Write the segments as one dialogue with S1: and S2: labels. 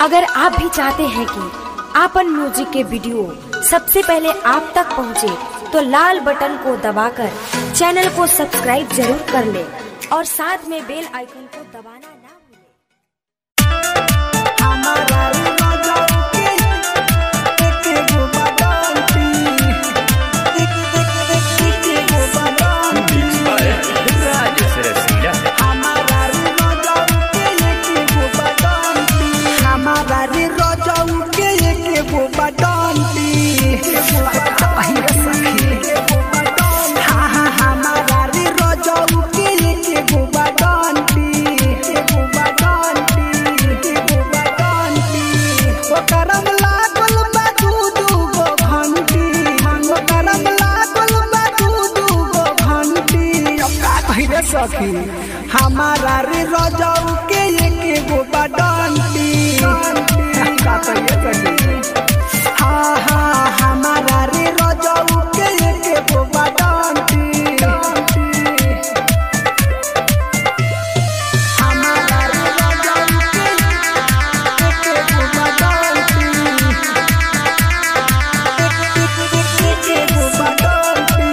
S1: अगर आप भी चाहते हैं कि आपन म्यूजिक के वीडियो सबसे पहले आप तक पहुंचे, तो लाल बटन को दबाकर चैनल को सब्सक्राइब जरूर कर ले और साथ में बेल आइकन को दबाना ना भूलें।
S2: सखी हमारा रे रजाऊ के एक गो बडंती हाँ हाँ हमारा रे रजाऊ के एक गो बडंती हमारा रे रजाऊ के एक गो बडंती एक गो बडंती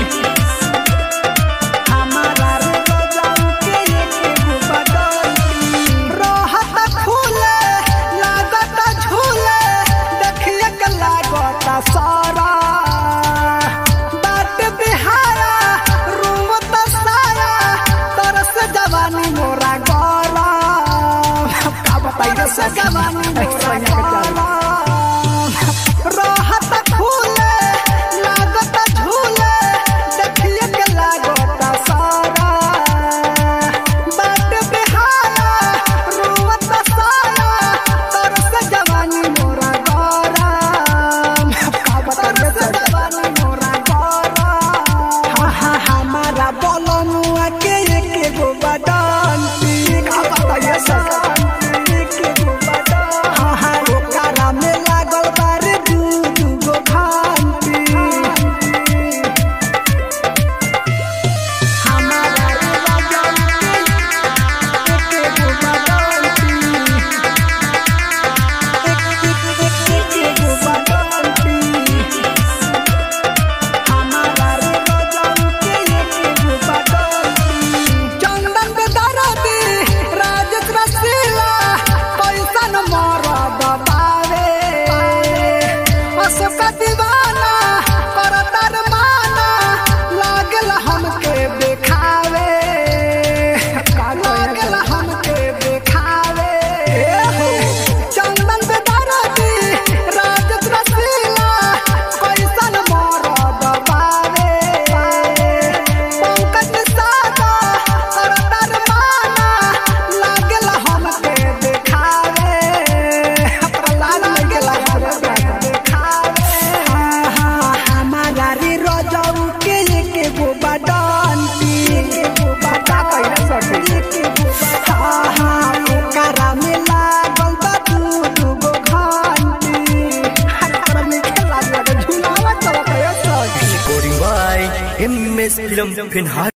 S2: सारा बाट बिहारा रूम सारा तरस जवानी मोरा गौरा का बताइए जवानी मोरा राहत फूले लागत झूले देखिए के लागत सारा बाट बिहारा रूम सारा तरस जवानी मोरा गौरा हमारा बोलनुआ के एक गो बडंती ओकरा में लागल बारे दू गो घंटी हमारा एक गो बडंती एक गो बडंती दीवाना करतर माना लागल हमके देखावे लागल हमके देखावे चंदन बेदरदी राजत रसीला कैसन मरद पावे पंकज सादा करतर माना लागल हमके देखावे लागल हमके हमारा रे रजाऊ के एक गो बडंती हाँ हाँ ओकरा में लागल बा दू गो घंटी
S3: Recording by MS Film Finhar.